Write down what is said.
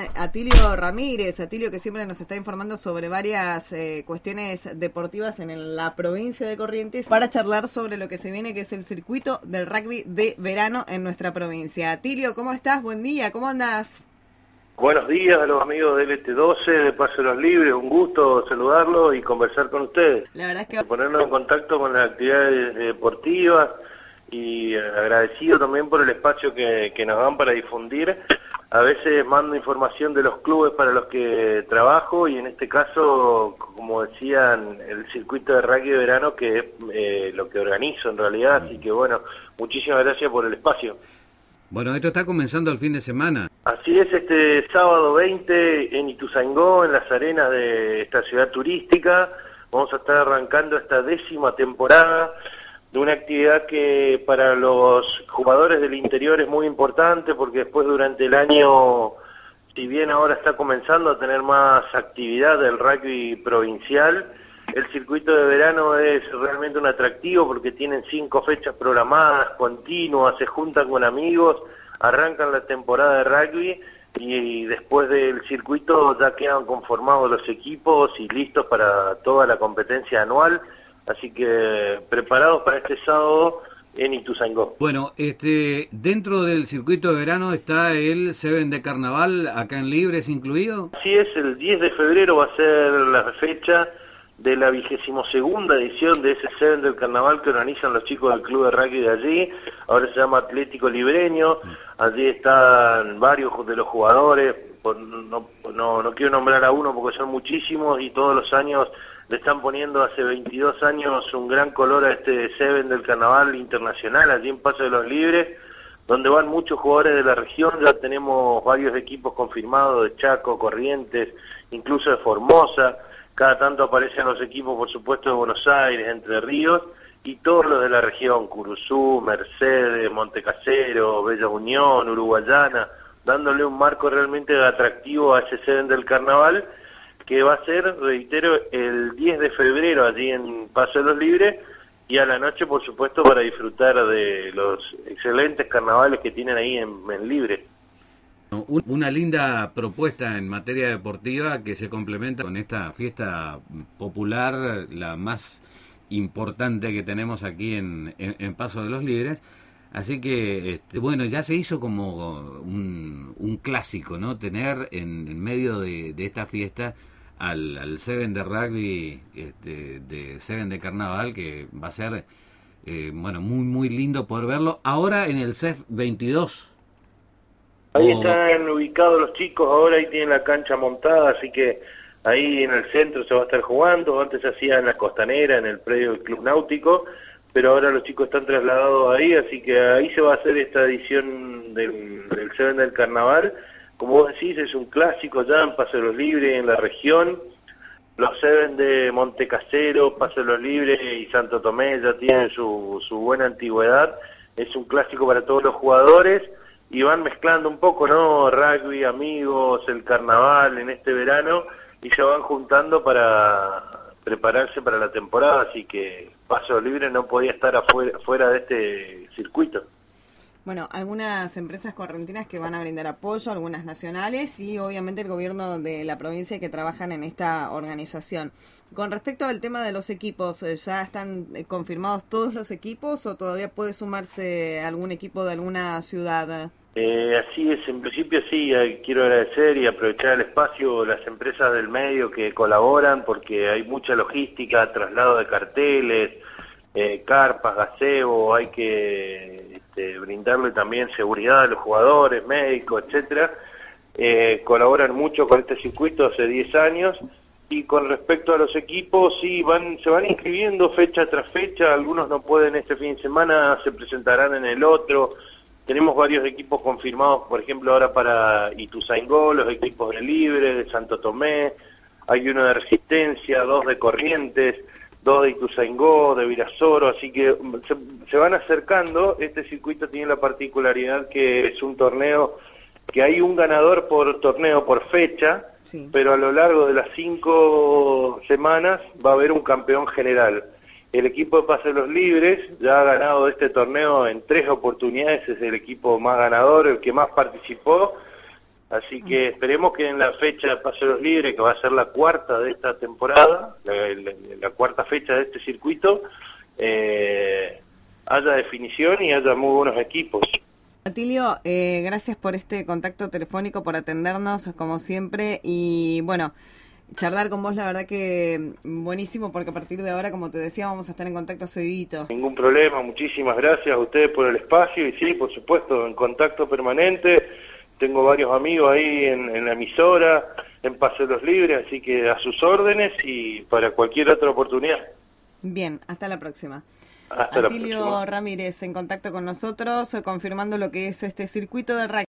Atilio Ramírez, Atilio que siempre nos está informando sobre varias cuestiones deportivas en la provincia de Corrientes, para charlar sobre lo que se viene, que es el circuito del rugby de verano en nuestra provincia. Atilio, ¿cómo estás? Buen día, ¿cómo andás? Buenos días a los amigos del LT12, de Paso de los Libres, un gusto saludarlos y conversar con ustedes. La verdad es que ponernos en contacto con las actividades deportivas y agradecido también por el espacio que nos dan para difundir. A veces mando información de los clubes para los que trabajo y en este caso, como decían, el circuito de rugby de verano, que es lo que organizo en realidad, así que bueno, muchísimas gracias por el espacio. Bueno, esto está comenzando el fin de semana. Así es, este sábado 20 en Ituzaingó, en las arenas de esta ciudad turística, vamos a estar arrancando esta 10ª temporada de una actividad que para los jugadores del interior es muy importante, porque después durante el año, si bien ahora está comenzando a tener más actividad del rugby provincial, el circuito de verano es realmente un atractivo porque tienen 5 fechas programadas, continuas, se juntan con amigos, arrancan la temporada de rugby y después del circuito ya quedan conformados los equipos y listos para toda la competencia anual, así que preparados para este sábado en Ituzaingó. Bueno, dentro del circuito de verano está el Seven de Carnaval, acá en Libres incluido. Así es, el 10 de febrero va a ser la fecha de la 22ª edición de ese Seven del Carnaval que organizan los chicos del club de rugby de allí. Ahora se llama Atlético Libreño. Allí están varios de los jugadores, no quiero nombrar a uno porque son muchísimos y todos los años le están poniendo, hace 22 años, un gran color a este Seven del Carnaval internacional allí en Paso de los Libres, donde van muchos jugadores de la región. Ya tenemos varios equipos confirmados de Chaco, Corrientes, incluso de Formosa. Cada tanto aparecen los equipos, por supuesto, de Buenos Aires, Entre Ríos, y todos los de la región, Curuzú, Mercedes, Montecasero, Bella Unión, Uruguayana, dándole un marco realmente atractivo a ese Seven del Carnaval, que va a ser, reitero, el 10 de febrero allí en Paso de los Libres, y a la noche, por supuesto, para disfrutar de los excelentes carnavales que tienen ahí en Libre. Una linda propuesta en materia deportiva que se complementa con esta fiesta popular, la más importante que tenemos aquí en Paso de los Libres. Así que, bueno, ya se hizo como un clásico, ¿no? Tener en medio de esta fiesta al Seven de Rugby, de Seven de Carnaval, que va a ser, bueno, muy, muy lindo poder verlo. Ahora en el CEF 22. Ahí están ubicados los chicos, ahora ahí tienen la cancha montada, así que ahí en el centro se va a estar jugando. Antes se hacía en la costanera, en el predio del Club Náutico, pero ahora los chicos están trasladados ahí, así que ahí se va a hacer esta edición del Seven del Carnaval. Como vos decís, es un clásico ya en Paso de los Libres, en la región. Los Seven de Montecasero, Paso de los Libres y Santo Tomé ya tienen su buena antigüedad. Es un clásico para todos los jugadores. Y van mezclando un poco, ¿no? Rugby, amigos, el carnaval en este verano, y se van juntando para prepararse para la temporada, así que Paso Libre no podía estar fuera de este circuito. Bueno, algunas empresas correntinas que van a brindar apoyo, algunas nacionales y obviamente el gobierno de la provincia que trabajan en esta organización. Con respecto al tema de los equipos, ¿ya están confirmados todos los equipos o todavía puede sumarse algún equipo de alguna ciudad? Así es, en principio sí, quiero agradecer y aprovechar el espacio, las empresas del medio que colaboran, porque hay mucha logística, traslado de carteles, carpas, gazebo, hay que brindarle también seguridad a los jugadores, médicos, etcétera. Colaboran mucho con este circuito hace 10 años. Y con respecto a los equipos, sí, se van inscribiendo fecha tras fecha, algunos no pueden este fin de semana, se presentarán en el otro. Tenemos varios equipos confirmados, por ejemplo, ahora para Ituzaingó, los equipos de Libre, de Santo Tomé, hay uno de Resistencia, 2 de Corrientes, 2 de Ituzaingó, de Virasoro, así que se van acercando. Este circuito tiene la particularidad que es un torneo que hay un ganador por torneo, por fecha, sí, pero a lo largo de las 5 semanas va a haber un campeón general. El equipo de Paso de los Libres ya ha ganado este torneo en 3 oportunidades, es el equipo más ganador, el que más participó, Así que esperemos que en la fecha de Paseos Libres, que va a ser la cuarta de esta temporada, la cuarta fecha de este circuito, haya definición y haya muy buenos equipos. Atilio, gracias por este contacto telefónico, por atendernos como siempre y bueno, charlar con vos la verdad que buenísimo porque a partir de ahora, como te decía, vamos a estar en contacto seguidito. Ningún problema, muchísimas gracias a ustedes por el espacio y sí, por supuesto, en contacto permanente. Tengo varios amigos ahí en la emisora, en Paseos Libres, así que a sus órdenes y para cualquier otra oportunidad. Bien, hasta la próxima. Hasta la Atilio próxima. Ramírez en contacto con nosotros, confirmando lo que es este circuito de rugby.